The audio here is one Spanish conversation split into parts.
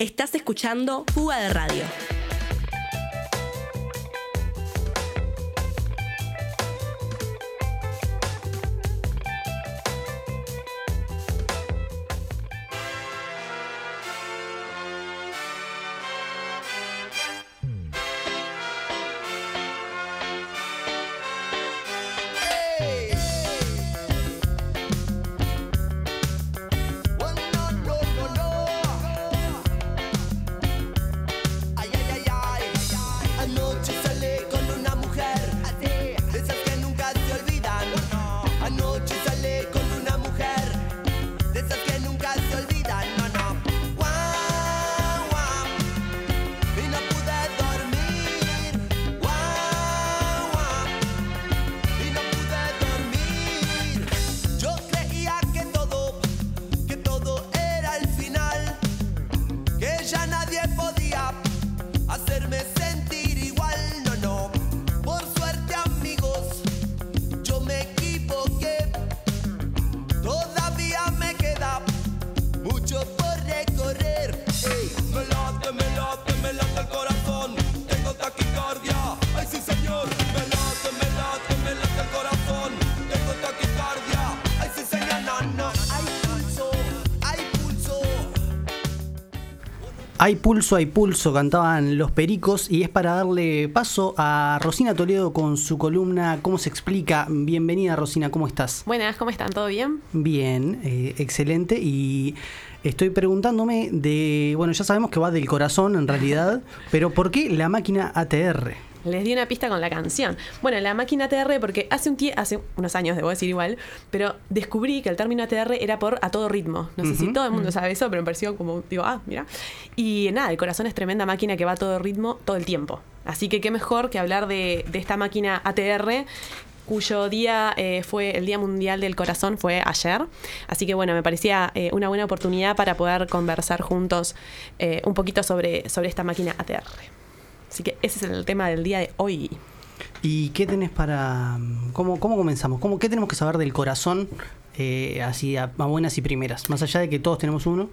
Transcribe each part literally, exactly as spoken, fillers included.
Estás escuchando Fuga de Radio. Hay pulso, hay pulso, cantaban Los Pericos, y es para darle paso a Rosina Toledo con su columna ¿Cómo se explica? Bienvenida, Rosina, ¿cómo estás? Buenas, ¿cómo están? ¿Todo bien? Bien, eh, excelente, y estoy preguntándome de, bueno, ya sabemos que va del corazón en realidad, pero ¿por qué la máquina A T R? Les di una pista con la canción. Bueno, la máquina A T R, porque hace un tie- hace unos años, debo decir igual, pero descubrí que el término A T R era por a todo ritmo. No sé uh-huh. si todo el mundo uh-huh. sabe eso, pero me pareció como, digo, ah, mira. Y nada, el corazón es tremenda máquina que va a todo ritmo todo el tiempo. Así que qué mejor que hablar de, de esta máquina A T R, cuyo día eh, fue el Día Mundial del Corazón, fue ayer. Así que bueno, me parecía eh, una buena oportunidad para poder conversar juntos eh, un poquito sobre, sobre esta máquina A T R. Así que ese es el tema del día de hoy. ¿Y qué tenés para...? ¿Cómo, cómo comenzamos? ¿Cómo, ¿Qué tenemos que saber del corazón eh, así a, a buenas y primeras? Más allá de que todos tenemos uno.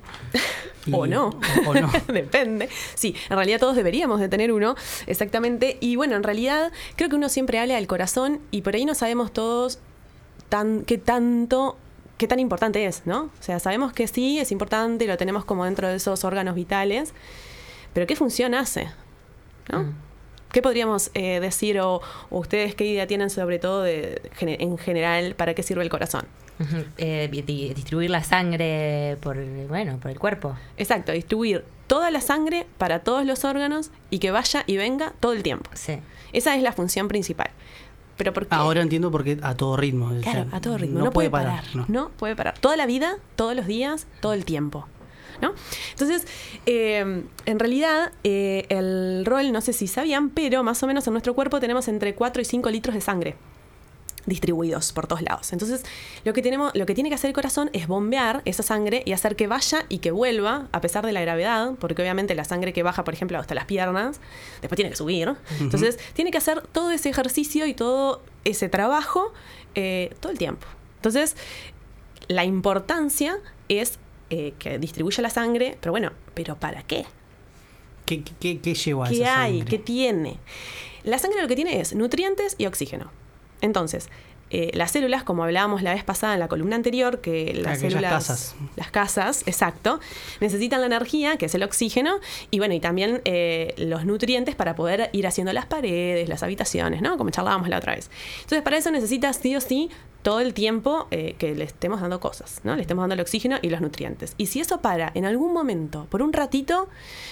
Y, o no. O, o no. Depende. Sí, en realidad todos deberíamos de tener uno, exactamente. Y bueno, en realidad creo que uno siempre habla del corazón y por ahí no sabemos todos tan, qué tanto... qué tan importante es, ¿no? O sea, sabemos que sí, es importante, lo tenemos como dentro de esos órganos vitales, pero ¿qué función hace? ¿No? Mm. ¿Qué podríamos eh, decir o, o ustedes qué idea tienen sobre todo de, en general para qué sirve el corazón? Uh-huh. Eh, di- distribuir la sangre por, bueno, por el cuerpo. Exacto, distribuir toda la sangre para todos los órganos y que vaya y venga todo el tiempo. Sí. Esa es la función principal. ¿Pero por qué? Ahora entiendo por qué a todo ritmo. Claro, o sea, a todo ritmo. No, no puede puede parar. parar. No. no puede parar. Toda la vida, todos los días, todo el tiempo. ¿No? Entonces, eh, en realidad, eh, el rol, no sé si sabían, pero más o menos en nuestro cuerpo tenemos entre cuatro y cinco litros de sangre distribuidos por todos lados. Entonces, lo que tenemos, lo que tiene que hacer el corazón es bombear esa sangre y hacer que vaya y que vuelva, a pesar de la gravedad, porque obviamente la sangre que baja, por ejemplo, hasta las piernas, después tiene que subir. Uh-huh. Entonces, tiene que hacer todo ese ejercicio y todo ese trabajo eh, todo el tiempo. Entonces, la importancia es Eh, que distribuye la sangre, pero bueno, ¿pero para qué? ¿Qué, qué, qué lleva a esa ¿Qué hay? sangre? ¿Qué tiene? La sangre lo que tiene es nutrientes y oxígeno. Entonces, eh, las células, como hablábamos la vez pasada en la columna anterior, que las Aquellas células... casas. Las casas, exacto. Necesitan la energía, que es el oxígeno, y bueno, y también eh, los nutrientes para poder ir haciendo las paredes, las habitaciones, ¿no? Como charlábamos la otra vez. Entonces, para eso necesitas sí o sí todo el tiempo eh, que le estemos dando cosas, ¿no? Le estemos dando el oxígeno y los nutrientes. Y si eso para en algún momento, por un ratito,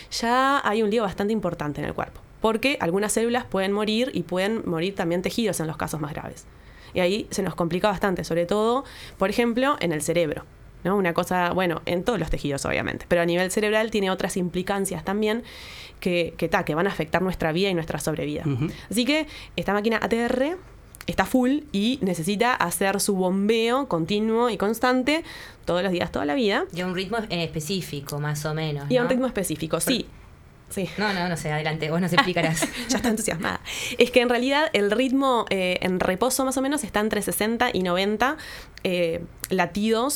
ya hay un lío bastante importante en el cuerpo. Porque algunas células pueden morir y pueden morir también tejidos en los casos más graves. Y ahí se nos complica bastante, sobre todo, por ejemplo, en el cerebro, ¿no? Una cosa, bueno, en todos los tejidos obviamente, pero a nivel cerebral tiene otras implicancias también que, que, ta, que van a afectar nuestra vida y nuestra sobrevida. Uh-huh. Así que esta máquina A T R está full y necesita hacer su bombeo continuo y constante todos los días, toda la vida. Y a un ritmo eh, específico, más o menos, ¿no? Y a un ritmo específico, sí. Sí. No, no, no sé, adelante, vos nos explicarás. Ya está entusiasmada. Es que en realidad el ritmo eh, en reposo más o menos está entre sesenta y noventa eh, latidos o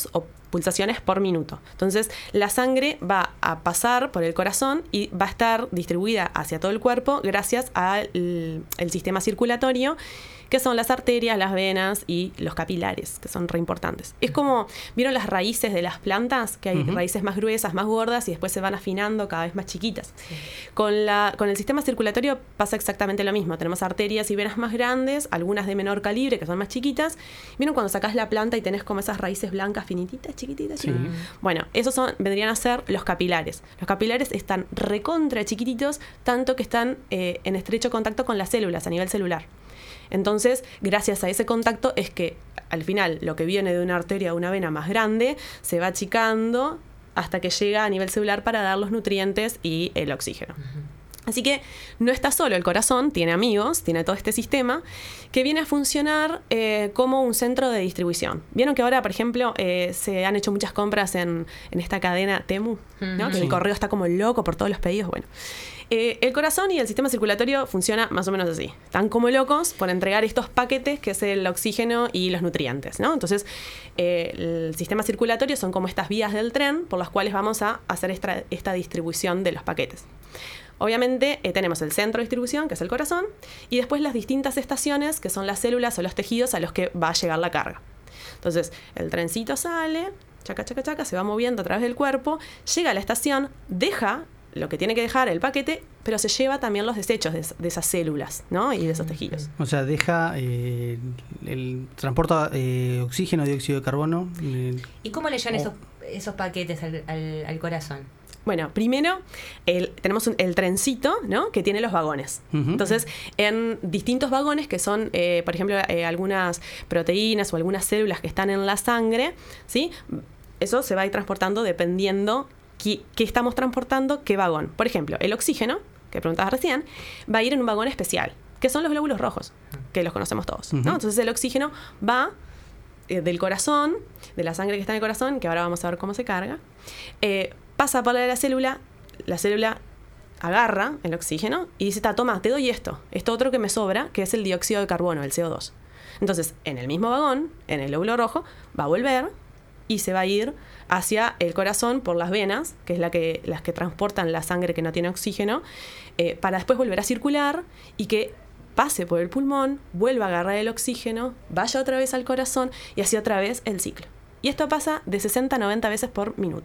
pulsaciones por minuto. Entonces, la sangre va a pasar por el corazón y va a estar distribuida hacia todo el cuerpo gracias al el sistema circulatorio, que son las arterias, las venas y los capilares, que son re importantes. Es como, ¿vieron las raíces de las plantas? Que hay uh-huh. raíces más gruesas, más gordas y después se van afinando cada vez más chiquitas. Sí. Con, la, con el sistema circulatorio pasa exactamente lo mismo. Tenemos arterias y venas más grandes, algunas de menor calibre, que son más chiquitas. ¿Vieron cuando sacás la planta y tenés como esas raíces blancas finititas, chiquititas? Sí. Bueno, esos son, vendrían a ser los capilares. Los capilares están recontra chiquititos, tanto que están eh, en estrecho contacto con las células a nivel celular. Entonces, gracias a ese contacto es que al final lo que viene de una arteria o una vena más grande se va achicando hasta que llega a nivel celular para dar los nutrientes y el oxígeno. Uh-huh. Así que no está solo el corazón, tiene amigos, tiene todo este sistema que viene a funcionar eh, como un centro de distribución. Vieron que ahora, por ejemplo, eh, se han hecho muchas compras en, en esta cadena Temu, ¿no? Uh-huh. Que el correo está como loco por todos los pedidos. Bueno, eh, el corazón y el sistema circulatorio funciona más o menos así. Están como locos por entregar estos paquetes que es el oxígeno y los nutrientes, ¿no? Entonces, eh, el sistema circulatorio son como estas vías del tren por las cuales vamos a hacer esta, esta distribución de los paquetes. Obviamente eh, tenemos el centro de distribución, que es el corazón, y después las distintas estaciones, que son las células o los tejidos a los que va a llegar la carga. Entonces, el trencito sale, chaca, chaca, chaca, se va moviendo a través del cuerpo, llega a la estación, deja lo que tiene que dejar el paquete, pero se lleva también los desechos de, de esas células, ¿no? Y de esos tejidos. O sea, deja, eh, el transporta eh, oxígeno, dióxido de carbono. Eh, ¿Y cómo le llevan oh. esos, esos paquetes al, al, al corazón? Bueno, primero el, tenemos un, el trencito, ¿no? Que tiene los vagones. Uh-huh. Entonces, en distintos vagones que son, eh, por ejemplo, eh, algunas proteínas o algunas células que están en la sangre, ¿sí? Eso se va a ir transportando dependiendo qué, qué estamos transportando, qué vagón. Por ejemplo, el oxígeno, que preguntabas recién, va a ir en un vagón especial, que son los glóbulos rojos, que los conocemos todos, uh-huh. ¿no? Entonces, el oxígeno va eh, del corazón, de la sangre que está en el corazón, que ahora vamos a ver cómo se carga, eh, pasa por la célula, la célula agarra el oxígeno y dice, toma, te doy esto, esto otro que me sobra, que es el dióxido de carbono, el C O dos. Entonces, en el mismo vagón, en el lóbulo rojo, va a volver y se va a ir hacia el corazón por las venas, que es la que, las que transportan la sangre que no tiene oxígeno, eh, para después volver a circular y que pase por el pulmón, vuelva a agarrar el oxígeno, vaya otra vez al corazón y así otra vez el ciclo. Y esto pasa de sesenta a noventa veces por minuto.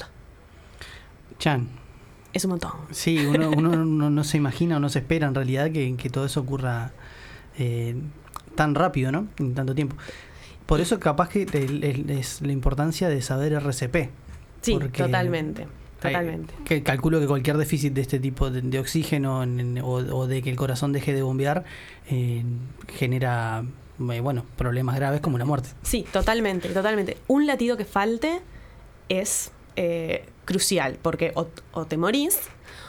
Chan. Es un montón. Sí, uno, uno, uno no se imagina o no se espera en realidad que, que todo eso ocurra eh, tan rápido, ¿no? En tanto tiempo. Por eso capaz que el, el, es la importancia de saber R C P. Sí, totalmente. Totalmente. Eh, que calculo que cualquier déficit de este tipo de, de oxígeno en, en, o, o de que el corazón deje de bombear eh, genera eh, bueno, problemas graves como la muerte. Sí, totalmente, totalmente. Un latido que falte es eh, crucial, porque o, o te morís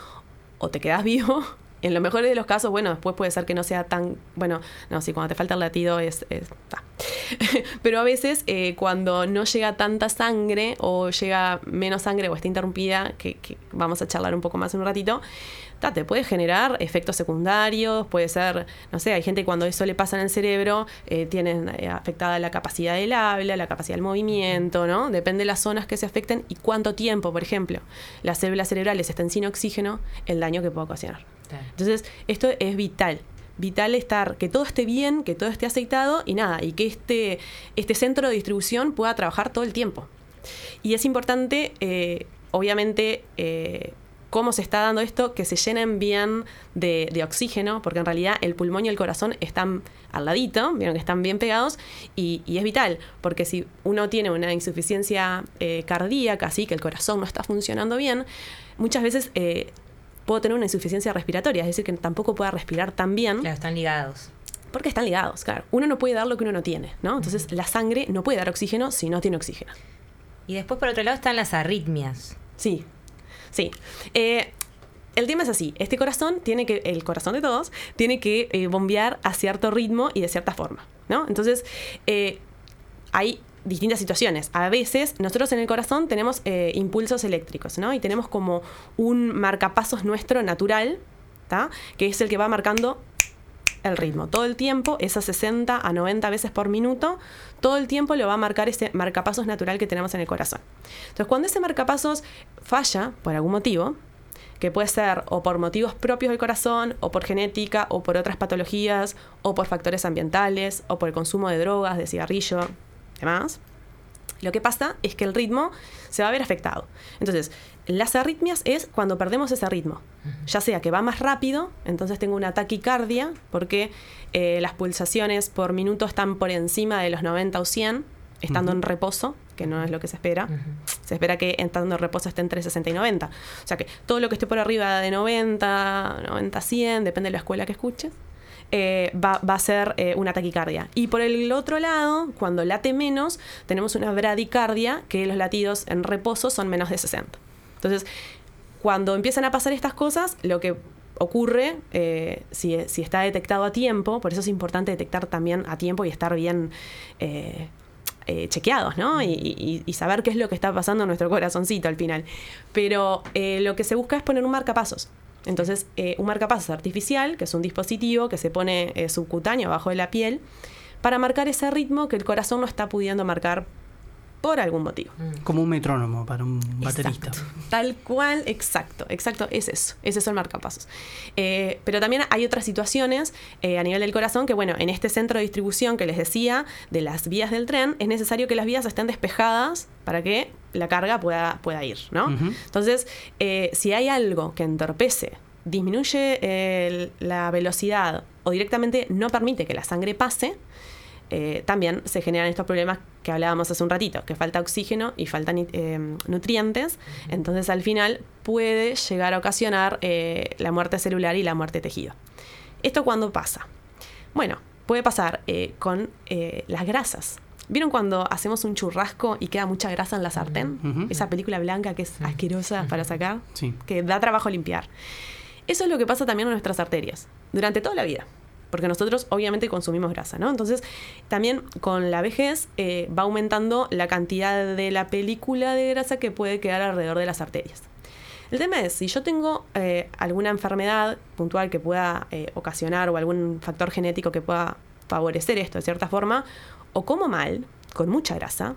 o te quedás vivo. En lo mejor de los casos, bueno, después puede ser que no sea tan... Bueno, no, sí, cuando te falta el latido es... es ah. Pero a veces eh, cuando no llega tanta sangre o llega menos sangre o está interrumpida, que, que vamos a charlar un poco más en un ratito, ta, te puede generar efectos secundarios, puede ser, no sé, hay gente que cuando eso le pasa en el cerebro, eh, tienen eh, afectada la capacidad del habla, la capacidad del movimiento, ¿no? Depende de las zonas que se afecten y cuánto tiempo, por ejemplo, las células cerebrales estén sin oxígeno, el daño que puede ocasionar. Entonces, esto es vital. Vital estar, que todo esté bien, que todo esté aceitado y nada, y que este, este centro de distribución pueda trabajar todo el tiempo. Y es importante, eh, obviamente, eh, cómo se está dando esto, que se llenen bien de, de oxígeno, porque en realidad el pulmón y el corazón están al ladito, vieron que están bien pegados, y, y es vital, porque si uno tiene una insuficiencia eh, cardíaca, así que el corazón no está funcionando bien, muchas veces... Eh, puedo tener una insuficiencia respiratoria, es decir, que tampoco pueda respirar tan bien. Claro, están ligados. Porque están ligados, claro. Uno no puede dar lo que uno no tiene, ¿no? Entonces, uh-huh. la sangre no puede dar oxígeno si no tiene oxígeno. Y después, por otro lado, están las arritmias. Sí, sí. Eh, el tema es así. Este corazón tiene que, el corazón de todos, tiene que eh, bombear a cierto ritmo y de cierta forma, ¿no? Entonces, eh, hay... distintas situaciones. A veces nosotros en el corazón tenemos eh, impulsos eléctricos, ¿no? Y tenemos como un marcapasos nuestro natural, ¿tá? Que es el que va marcando el ritmo. Todo el tiempo, esas sesenta a noventa veces por minuto, todo el tiempo lo va a marcar ese marcapasos natural que tenemos en el corazón. Entonces, cuando ese marcapasos falla por algún motivo, que puede ser o por motivos propios del corazón, o por genética, o por otras patologías, o por factores ambientales, o por el consumo de drogas, de cigarrillo, demás, lo que pasa es que el ritmo se va a ver afectado. Entonces, las arritmias es cuando perdemos ese ritmo. Ya sea que va más rápido, entonces tengo una taquicardia, porque eh, las pulsaciones por minuto están por encima de los noventa o cien, estando uh-huh. en reposo, que no es lo que se espera. Uh-huh. Se espera que estando en reposo esté entre sesenta y noventa. O sea que todo lo que esté por arriba de noventa, noventa, cien, depende de la escuela que escuches, eh, va, va a ser eh, una taquicardia. Y por el otro lado, cuando late menos, tenemos una bradicardia, que los latidos en reposo son menos de sesenta. Entonces, cuando empiezan a pasar estas cosas, lo que ocurre, eh, si, si está detectado a tiempo, por eso es importante detectar también a tiempo y estar bien eh, eh, chequeados, ¿no? Y, y, y saber qué es lo que está pasando en nuestro corazoncito al final. Pero eh, lo que se busca es poner un marcapasos. Entonces, eh, un marcapasos artificial, que es un dispositivo que se pone eh, subcutáneo abajo de la piel, para marcar ese ritmo que el corazón no está pudiendo marcar por algún motivo. Como un metrónomo para un baterista. Exacto. Tal cual, exacto, exacto, es eso, es eso el marcapasos. Eh, pero también hay otras situaciones eh, a nivel del corazón que, bueno, en este centro de distribución que les decía, de las vías del tren, es necesario que las vías estén despejadas para que la carga pueda, pueda ir, ¿no? Uh-huh. Entonces, eh, si hay algo que entorpece, disminuye eh, la velocidad o directamente no permite que la sangre pase, Eh, también se generan estos problemas que hablábamos hace un ratito, que falta oxígeno y faltan eh, nutrientes. Entonces al final puede llegar a ocasionar eh, la muerte celular y la muerte de tejido. ¿Esto cuándo pasa? Bueno, puede pasar eh, con eh, las grasas. ¿Vieron cuando hacemos un churrasco y queda mucha grasa en la sartén? Uh-huh. Esa película blanca que es asquerosa uh-huh. para sacar, sí. que da trabajo limpiar. Eso es lo que pasa también en nuestras arterias durante toda la vida. Porque nosotros obviamente consumimos grasa, ¿no? Entonces, también con la vejez eh, va aumentando la cantidad de la película de grasa que puede quedar alrededor de las arterias. El tema es, si yo tengo eh, alguna enfermedad puntual que pueda eh, ocasionar o algún factor genético que pueda favorecer esto de cierta forma, o como mal, con mucha grasa,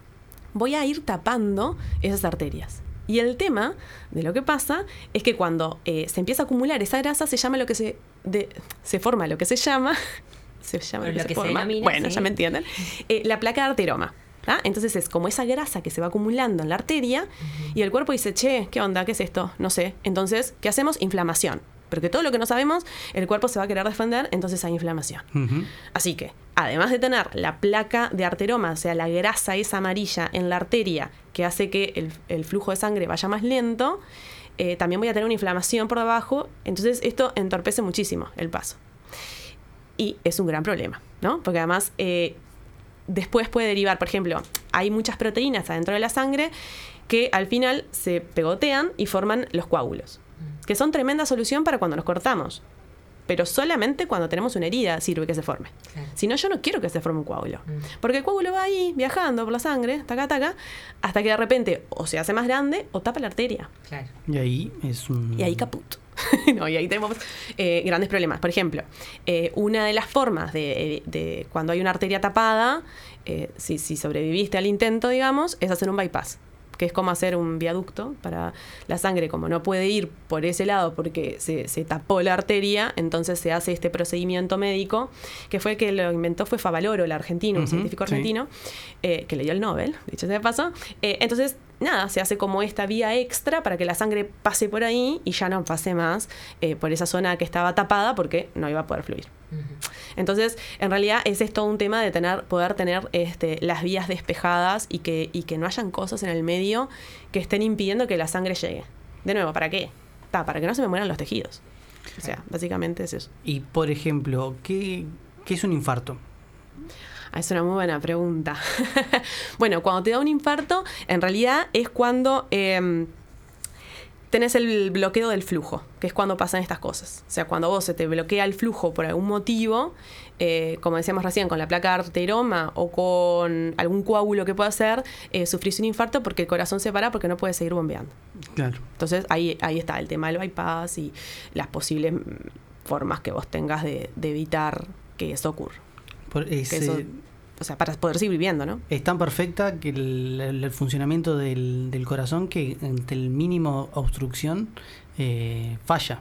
voy a ir tapando esas arterias. Y el tema de lo que pasa es que cuando eh, se empieza a acumular esa grasa, se llama lo que se de, se forma lo que se llama se llama lo que, lo que se, se forma denomina, bueno sí. ya me entienden eh, la placa de arteroma. ¿Ah? Entonces es como esa grasa que se va acumulando en la arteria uh-huh. y el cuerpo dice, che, ¿qué onda? ¿Qué es esto? No sé. Entonces, ¿qué hacemos? Inflamación. Porque todo lo que no sabemos, el cuerpo se va a querer defender, entonces hay inflamación. Uh-huh. Así que, además de tener la placa de arteroma, o sea, la grasa esa amarilla en la arteria que hace que el, el flujo de sangre vaya más lento, eh, también voy a tener una inflamación por debajo, entonces esto entorpece muchísimo el paso. Y es un gran problema, ¿no? Porque además eh, después puede derivar, por ejemplo, hay muchas proteínas adentro de la sangre que al final se pegotean y forman los coágulos, que son tremenda solución para cuando nos cortamos, pero solamente cuando tenemos una herida sirve que se forme. Claro. Si no, yo no quiero que se forme un coágulo, mm. porque el coágulo va ahí viajando por la sangre, taca, taca, hasta que de repente o se hace más grande o tapa la arteria. Claro. Y ahí es un... Y ahí caput. No, y ahí tenemos eh, grandes problemas. Por ejemplo, eh, una de las formas de, de, de cuando hay una arteria tapada, eh, si, si sobreviviste al intento, digamos, es hacer un bypass, que es como hacer un viaducto para la sangre, como no puede ir por ese lado porque se, se tapó la arteria, entonces se hace este procedimiento médico, que fue el que lo inventó, fue Favaloro, el argentino, uh-huh, un científico argentino, sí. eh, que le dio el Nobel, dicho sea de paso. Eh, entonces, nada, se hace como esta vía extra para que la sangre pase por ahí y ya no pase más eh, por esa zona que estaba tapada porque no iba a poder fluir. Entonces, en realidad, ese es todo un tema de tener, poder tener este, las vías despejadas y que, y que no hayan cosas en el medio que estén impidiendo que la sangre llegue. De nuevo, ¿para qué? Ta, para que no se me mueran los tejidos. O sea, básicamente es eso. Y, por ejemplo, ¿qué, qué es un infarto? Ah, es una muy buena pregunta. Bueno, cuando te da un infarto, en realidad es cuando... Eh, tenés el bloqueo del flujo, que es cuando pasan estas cosas. O sea, cuando vos se te bloquea el flujo por algún motivo, eh, como decíamos recién, con la placa de arteroma o con algún coágulo que pueda ser, eh, sufrís un infarto porque el corazón se para porque no puede seguir bombeando. Claro. Entonces, ahí, ahí está el tema del bypass y las posibles formas que vos tengas de, de evitar que eso ocurra. Por que ese, eso, o sea, para poder seguir viviendo, ¿no? Es tan perfecta que el, el, el funcionamiento del, del corazón que ante el mínimo obstrucción eh, falla.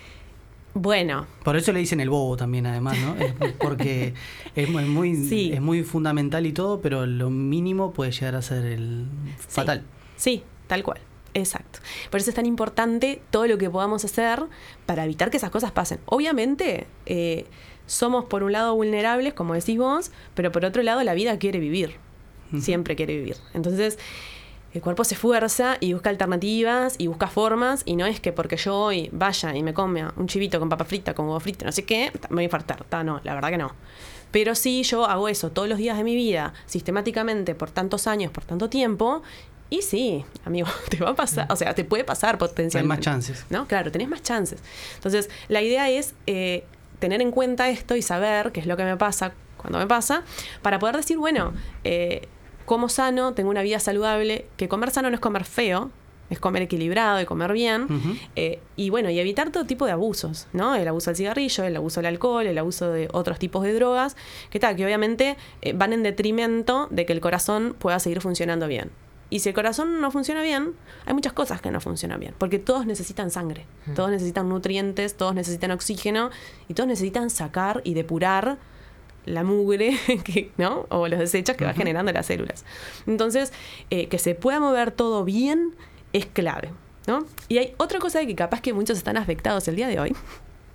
Bueno. Por eso le dicen el bobo también, además, ¿no? Es porque es muy, sí. es muy fundamental y todo, pero lo mínimo puede llegar a ser el fatal. Sí, sí, tal cual. Exacto. Por eso es tan importante todo lo que podamos hacer para evitar que esas cosas pasen. Obviamente, eh, somos por un lado vulnerables, como decís vos, pero por otro lado la vida quiere vivir. Uh-huh. Siempre quiere vivir. Entonces, el cuerpo se esfuerza y busca alternativas y busca formas, y no es que porque yo hoy vaya y me come un chivito con papa frita, con huevo frito, no sé qué, me voy a infartar. No, la verdad que no. Pero sí, yo hago eso todos los días de mi vida, sistemáticamente, por tantos años, por tanto tiempo, y sí, amigo, te va a pasar, o sea, te puede pasar potencialmente. Hay más chances. ¿No? Claro, tenés más chances. Entonces, la idea es eh, tener en cuenta esto y saber qué es lo que me pasa cuando me pasa, para poder decir, bueno, eh, como sano, tengo una vida saludable, que comer sano no es comer feo, es comer equilibrado y comer bien, uh-huh. eh, y bueno, y evitar todo tipo de abusos, ¿no? El abuso del cigarrillo, el abuso del alcohol, el abuso de otros tipos de drogas, que tal, que obviamente eh, van en detrimento de que el corazón pueda seguir funcionando bien. Y si el corazón no funciona bien, hay muchas cosas que no funcionan bien, porque todos necesitan sangre, uh-huh. todos necesitan nutrientes, todos necesitan oxígeno, y todos necesitan sacar y depurar la mugre, que, ¿no? O los desechos que uh-huh. va generando las células. Entonces, eh, que se pueda mover todo bien es clave, ¿no? Y hay otra cosa de que capaz que muchos están afectados el día de hoy,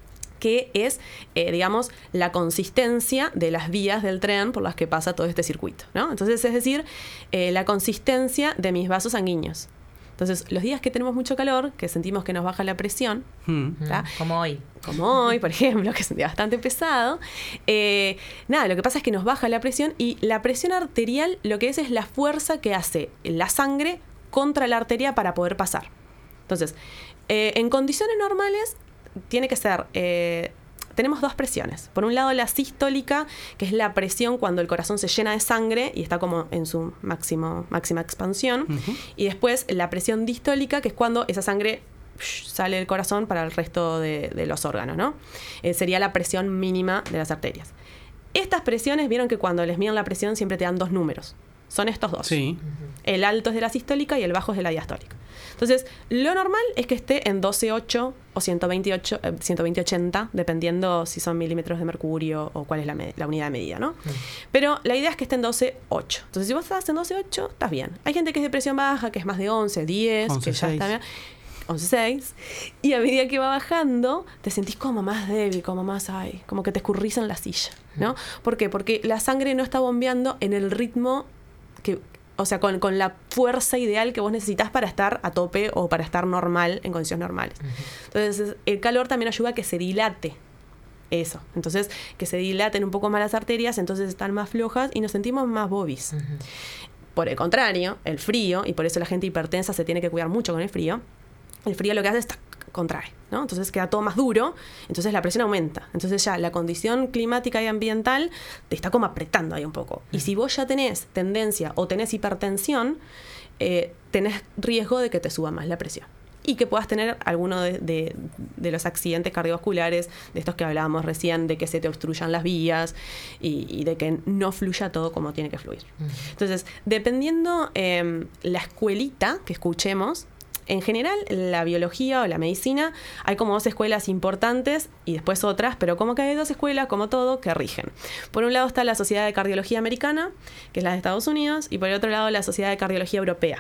que es, eh, digamos, la consistencia de las vías del tren por las que pasa todo este circuito, ¿no? Entonces, es decir, eh, la consistencia de mis vasos sanguíneos. Entonces, los días que tenemos mucho calor, que sentimos que nos baja la presión, hmm. como hoy. Como hoy, por ejemplo, que es un día bastante pesado, eh, nada, lo que pasa es que nos baja la presión, y la presión arterial lo que es es la fuerza que hace la sangre contra la arteria para poder pasar. Entonces, eh, en condiciones normales tiene que ser... Eh, tenemos dos presiones. Por un lado, la sistólica, que es la presión cuando el corazón se llena de sangre y está como en su máximo, máxima expansión. Uh-huh. Y después la presión distólica, que es cuando esa sangre psh, sale del corazón para el resto de, de los órganos, ¿no? Eh, sería la presión mínima de las arterias. Estas presiones, vieron que cuando les miden la presión siempre te dan dos números. Son estos dos. Sí. El alto es de la sistólica y el bajo es de la diastólica. Entonces, lo normal es que esté en doce ocho o ciento veintiocho, eh, ciento veinte ochenta, dependiendo si son milímetros de mercurio o cuál es la, med- la unidad de medida, ¿no? Mm. Pero la idea es que esté en doce ocho. Entonces, si vos estás en doce ocho, estás bien. Hay gente que es de presión baja, que es más de once, diez, once, que ya seis. está bien. once seis. Y a medida que va bajando, te sentís como más débil, como más, ay, como que te escurrís en la silla, ¿no? Mm. ¿Por qué? Porque la sangre no está bombeando en el ritmo que... O sea, con, con la fuerza ideal que vos necesitas para estar a tope o para estar normal en condiciones normales. Uh-huh. Entonces, el calor también ayuda a que se dilate eso. Entonces, que se dilaten un poco más las arterias, entonces están más flojas y nos sentimos más bobis. Uh-huh. Por el contrario, el frío, y por eso la gente hipertensa se tiene que cuidar mucho con el frío, el frío lo que hace es contrae, ¿no? Entonces queda todo más duro, entonces la presión aumenta. Entonces ya la condición climática y ambiental te está como apretando ahí un poco. Y si vos ya tenés tendencia o tenés hipertensión, eh, tenés riesgo de que te suba más la presión. Y que puedas tener alguno de, de, de los accidentes cardiovasculares, de estos que hablábamos recién, de que se te obstruyan las vías y, y de que no fluya todo como tiene que fluir. Uh-huh. Entonces, dependiendo eh, la escuelita que escuchemos, en general, la biología o la medicina, hay como dos escuelas importantes y después otras, pero como que hay dos escuelas, como todo, que rigen. Por un lado está la Sociedad de Cardiología Americana, que es la de Estados Unidos, y por el otro lado la Sociedad de Cardiología Europea.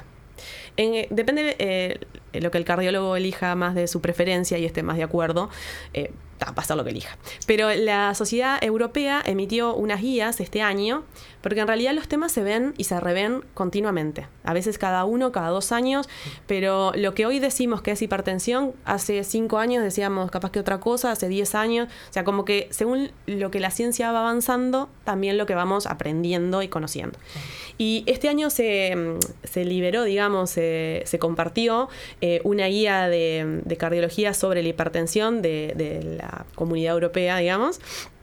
En, depende de eh, lo que el cardiólogo elija más de su preferencia y esté más de acuerdo, eh, va a pasar lo que elija. Pero la Sociedad Europea emitió unas guías este año, porque en realidad los temas se ven y se reven continuamente. A veces cada uno, cada dos años, pero lo que hoy decimos que es hipertensión, hace cinco años decíamos capaz que otra cosa, hace diez años. O sea, como que según lo que la ciencia va avanzando, también lo que vamos aprendiendo y conociendo. Y este año se, se liberó, digamos, se, se compartió eh, una guía de, de cardiología sobre la hipertensión de, de la Comunidad Europea, digamos,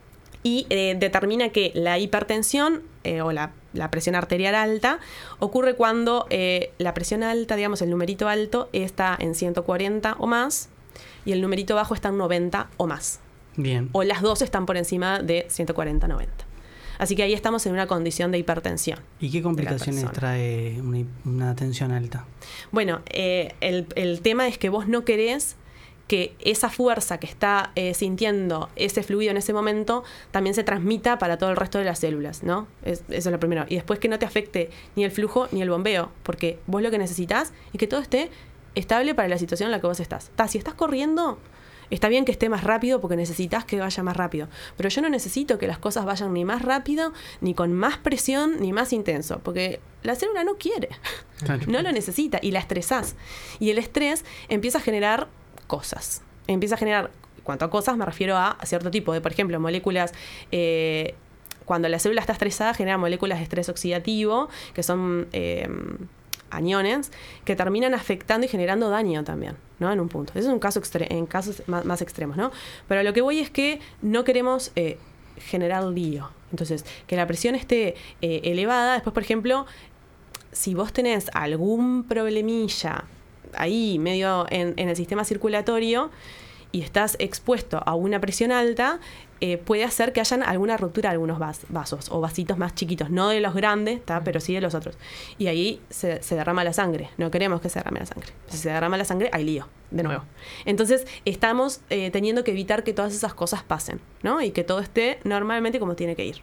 y eh, determina que la hipertensión eh, o la, la presión arterial alta ocurre cuando eh, la presión alta, digamos, el numerito alto está en ciento cuarenta o más y el numerito bajo está en noventa o más. Bien. O las dos están por encima de ciento cuarenta noventa. Así que ahí estamos en una condición de hipertensión. ¿Y qué complicaciones trae una, una tensión alta? Bueno, eh, el, el tema es que vos no querés que esa fuerza que está eh, sintiendo ese fluido en ese momento también se transmita para todo el resto de las células, ¿no? Es, eso es lo primero. Y después que no te afecte ni el flujo ni el bombeo, porque vos lo que necesitas es que todo esté estable para la situación en la que vos estás. Ta, si estás corriendo, está bien que esté más rápido porque necesitas que vaya más rápido. Pero yo no necesito que las cosas vayan ni más rápido, ni con más presión, ni más intenso. Porque la célula no quiere. Claro. No lo necesita y la estresás. Y el estrés empieza a generar cosas. Empieza a generar, cuanto a cosas, me refiero a cierto tipo de, por ejemplo, moléculas... Eh, cuando la célula está estresada, genera moléculas de estrés oxidativo, que son... Eh, aniones que terminan afectando y generando daño también, ¿no? En un punto. Eso es un caso extre- en casos más, más extremos, ¿no? Pero lo que voy es que no queremos eh, generar lío. Entonces, que la presión esté eh, elevada. Después, por ejemplo, si vos tenés algún problemilla ahí medio en, en el sistema circulatorio y estás expuesto a una presión alta, eh, puede hacer que hayan alguna ruptura de algunos vas, vasos o vasitos más chiquitos, no de los grandes, ¿tá? Pero sí de los otros. Y ahí se, se derrama la sangre. No queremos que se derrame la sangre. Si se derrama la sangre, hay lío, de nuevo. Entonces, estamos eh, teniendo que evitar que todas esas cosas pasen, ¿no? Y que todo esté normalmente como tiene que ir.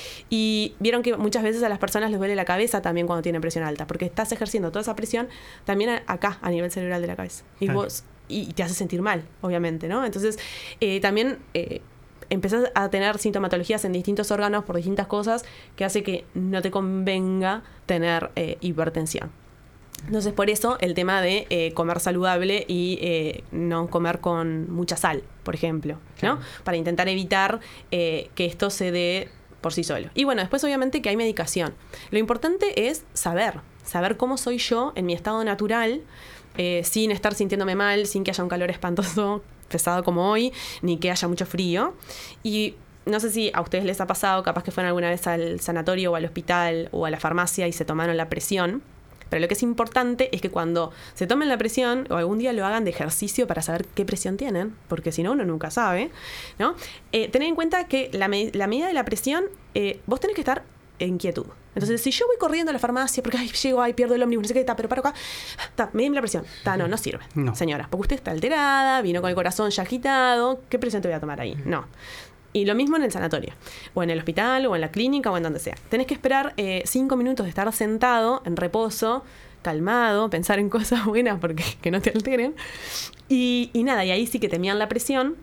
Y vieron que muchas veces a las personas les duele la cabeza también cuando tienen presión alta, porque estás ejerciendo toda esa presión también a, acá, a nivel cerebral de la cabeza. Y claro. vos y te hace sentir mal, obviamente, ¿no? Entonces, eh, también eh, empezás a tener sintomatologías en distintos órganos por distintas cosas que hace que no te convenga tener eh, hipertensión. Entonces, por eso el tema de eh, comer saludable y eh, no comer con mucha sal, por ejemplo, ¿no? Claro. Para intentar evitar eh, que esto se dé por sí solo. Y bueno, después obviamente que hay medicación. Lo importante es saber, saber cómo soy yo en mi estado natural, Eh, sin estar sintiéndome mal, sin que haya un calor espantoso, pesado como hoy, ni que haya mucho frío. Y no sé si a ustedes les ha pasado, capaz que fueron alguna vez al sanatorio o al hospital o a la farmacia y se tomaron la presión. Pero lo que es importante es que cuando se tomen la presión o algún día lo hagan de ejercicio para saber qué presión tienen, porque si no, uno nunca sabe, ¿no? Eh, tener en cuenta que la, med- la medida de la presión, eh, vos tenés que estar en quietud. Entonces, si yo voy corriendo a la farmacia porque ay, llego, ay, pierdo el ómnibus, no sé qué, está, pero paro acá, está, medime la presión. Está, no, no sirve, no. Señora, porque usted está alterada, vino con el corazón ya agitado, ¿qué presión te voy a tomar ahí? No. Y lo mismo en el sanatorio, o en el hospital, o en la clínica, o en donde sea. Tenés que esperar eh, cinco minutos de estar sentado, en reposo, calmado, pensar en cosas buenas porque que no te alteren. Y, y nada, y ahí sí que te mían la presión,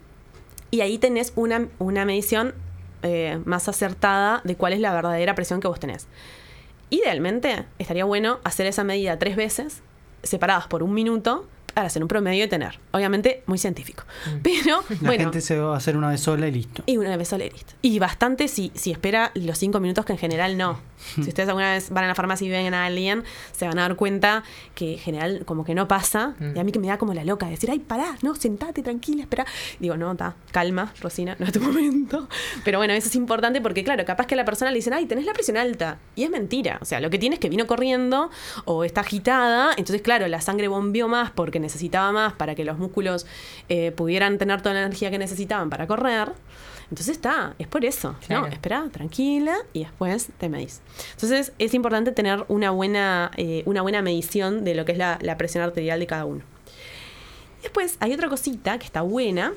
y ahí tenés una, una medición Eh, más acertada de cuál es la verdadera presión que vos tenés. Idealmente, estaría bueno hacer esa medida tres veces, separadas por un minuto, para hacer un promedio y tener. Obviamente, muy científico. Mm. Pero, la bueno. gente se va a hacer una vez sola y listo. Y una vez sola y listo. Y bastante si, si espera los cinco minutos, que en general no. Si ustedes alguna vez van a la farmacia y ven a alguien, se van a dar cuenta que en general como que no pasa. Mm. Y a mí que me da como la loca de decir, ay, pará, no, sentate, tranquila, espera. Digo, no, está, calma, Rosina, no es tu momento. Pero bueno, eso es importante porque, claro, capaz que a la persona le dicen, ay, tenés la presión alta. Y es mentira. O sea, lo que tiene es que vino corriendo o está agitada. Entonces, claro, la sangre bombeó más porque necesitaba más para que los músculos eh, pudieran tener toda la energía que necesitaban para correr. Entonces está, es por eso. Claro. No, espera, tranquila y después te medís. Entonces es importante tener una buena, eh, una buena medición de lo que es la, la presión arterial de cada uno. Después hay otra cosita que está buena,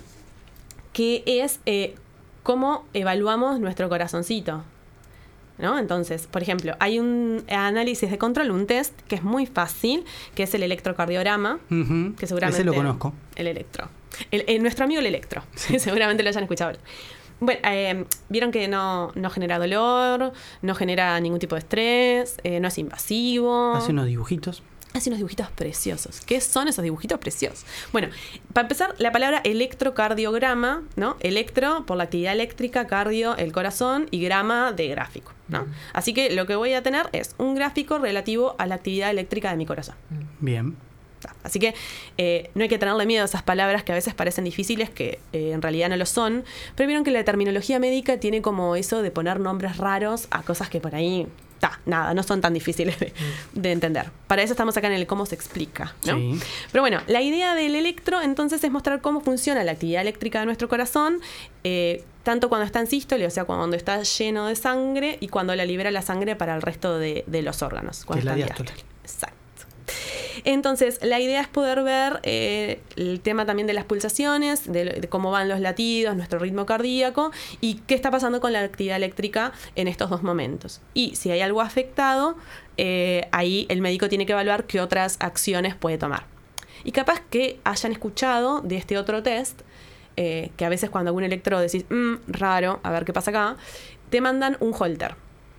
que es eh, cómo evaluamos nuestro corazoncito, ¿no? Entonces, por ejemplo, hay un análisis de control, un test que es muy fácil, que es el electrocardiograma, uh-huh. que seguramente ese lo conozco. El electro. El, el, nuestro amigo el electro, sí. Seguramente lo hayan escuchado. Bueno, eh, vieron que no, no genera dolor, no genera ningún tipo de estrés, eh, no es invasivo. Hace unos dibujitos. Hace unos dibujitos preciosos. ¿Qué son esos dibujitos preciosos? Bueno, para empezar, la palabra electrocardiograma, ¿no? Electro por la actividad eléctrica, cardio, el corazón, y grama de gráfico, ¿no? Mm. Así que lo que voy a tener es un gráfico relativo a la actividad eléctrica de mi corazón. Bien. Así que eh, no hay que tenerle miedo a esas palabras que a veces parecen difíciles, que eh, en realidad no lo son. Pero vieron que la terminología médica tiene como eso de poner nombres raros a cosas que por ahí ta, nada, no son tan difíciles de, de entender. Para eso estamos acá en el cómo se explica, ¿no? Sí. Pero bueno, la idea del electro entonces es mostrar cómo funciona la actividad eléctrica de nuestro corazón, eh, tanto cuando está en sístole, o sea, cuando está lleno de sangre, y cuando la libera la sangre para el resto de, de los órganos. Cuando Que es la está en diástole. Exacto. Entonces, la idea es poder ver eh, el tema también de las pulsaciones, de, de cómo van los latidos, nuestro ritmo cardíaco y qué está pasando con la actividad eléctrica en estos dos momentos. Y si hay algo afectado, eh, ahí el médico tiene que evaluar qué otras acciones puede tomar. Y capaz que hayan escuchado de este otro test, eh, que a veces cuando algún electro decís, mmm, raro, a ver qué pasa acá, te mandan un Holter.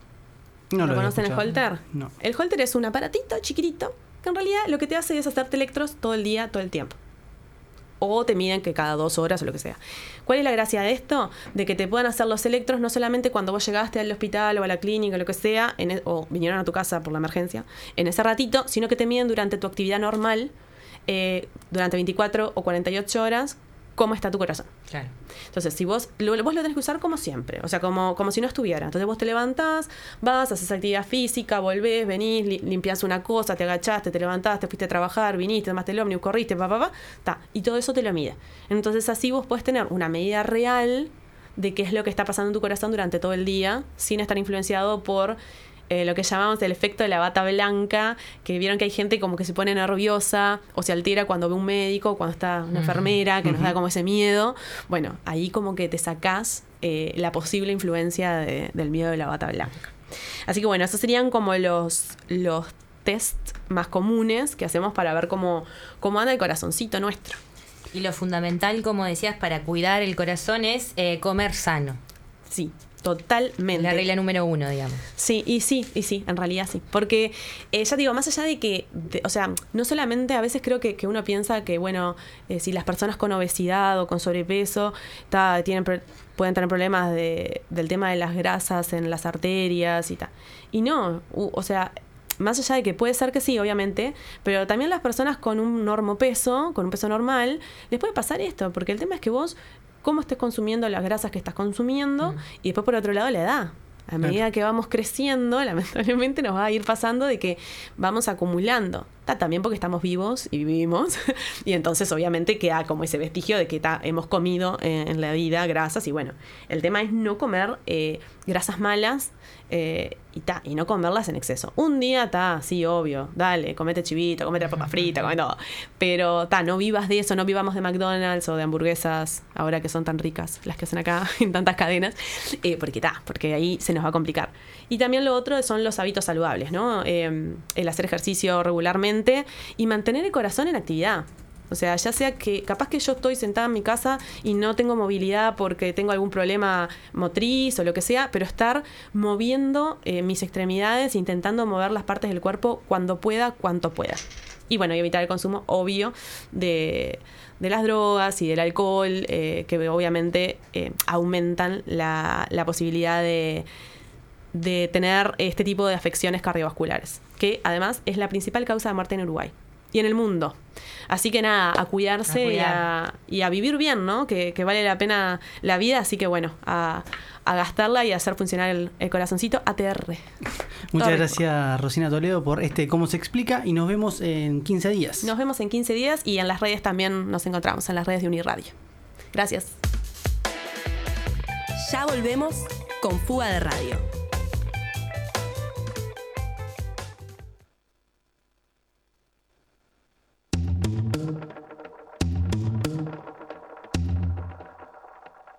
No ¿Lo he conocen el escuchado. Holter? No. El Holter es un aparatito chiquitito que en realidad lo que te hace es hacerte electros todo el día, todo el tiempo. O te miden que cada dos horas o lo que sea. ¿Cuál es la gracia de esto? De que te puedan hacer los electros no solamente cuando vos llegaste al hospital o a la clínica o lo que sea, en e- o vinieron a tu casa por la emergencia, en ese ratito, sino que te miden durante tu actividad normal, eh, durante veinticuatro o cuarenta y ocho horas, cómo está tu corazón. Claro. Entonces, si vos lo, vos lo tenés que usar como siempre, o sea, como, como si no estuviera. Entonces vos te levantás, vas, haces actividad física, volvés, venís, li, limpiás una cosa, te agachaste, te levantaste, fuiste a trabajar, viniste, tomaste el ómnibus, corriste, pa, pa, pa, ta, y todo eso te lo mide. Entonces así vos podés tener una medida real de qué es lo que está pasando en tu corazón durante todo el día, sin estar influenciado por eh, lo que llamamos el efecto de la bata blanca, que vieron que hay gente como que se pone nerviosa o se altera cuando ve un médico, cuando está una enfermera, que nos da como ese miedo. Bueno, ahí como que te sacás eh, la posible influencia de, del miedo de la bata blanca. Así que bueno, esos serían como los, los test más comunes que hacemos para ver cómo, cómo anda el corazoncito nuestro. Y lo fundamental, como decías, para cuidar el corazón es eh, comer sano. Sí, totalmente. La regla número uno, digamos. Sí, y sí, y sí, en realidad sí. Porque, eh, ya te digo, más allá de que, de, o sea, no solamente a veces creo que, que uno piensa que, bueno, eh, si las personas con obesidad o con sobrepeso ta, tienen, pueden tener problemas de, del tema de las grasas en las arterias y tal. Y no, u, o sea, más allá de que puede ser que sí, obviamente, pero también las personas con un normopeso, con un peso normal, les puede pasar esto, porque el tema es que vos, cómo estés consumiendo las grasas que estás consumiendo, mm. y después por otro lado la edad. A medida claro. que vamos creciendo, lamentablemente nos va a ir pasando de que vamos acumulando. Ta, también porque estamos vivos y vivimos, y entonces obviamente queda como ese vestigio de que ta, hemos comido eh, en la vida grasas, y bueno, el tema es no comer eh, grasas malas, eh, y, ta, y no comerlas en exceso. Un día, ta, sí, obvio, dale, comete chivito, comete papa frita, come todo, pero ta, no vivas de eso, no vivamos de McDonald's o de hamburguesas, ahora que son tan ricas las que hacen acá en tantas cadenas, eh, porque ta, porque ahí se nos va a complicar. Y también lo otro son los hábitos saludables, ¿no? Eh, el hacer ejercicio regularmente y mantener el corazón en actividad. O sea, ya sea que capaz que yo estoy sentada en mi casa y no tengo movilidad porque tengo algún problema motriz o lo que sea, pero estar moviendo eh, mis extremidades, intentando mover las partes del cuerpo cuando pueda, cuanto pueda. Y bueno, y evitar el consumo, obvio, de, de las drogas y del alcohol, eh, que obviamente eh, aumentan la, la posibilidad de... de tener este tipo de afecciones cardiovasculares, que además es la principal causa de muerte en Uruguay y en el mundo. Así que nada, a cuidarse a y, a, y a vivir bien, ¿no? Que, que vale la pena la vida, así que bueno, a, a gastarla y a hacer funcionar el, el corazoncito A T R. Muchas Todo gracias, rico. Rosina Toledo, por este Cómo se explica, y nos vemos en quince días. Nos vemos en quince días y en las redes también nos encontramos, en las redes de Uniradio. Gracias. Ya volvemos con Fuga de Radio.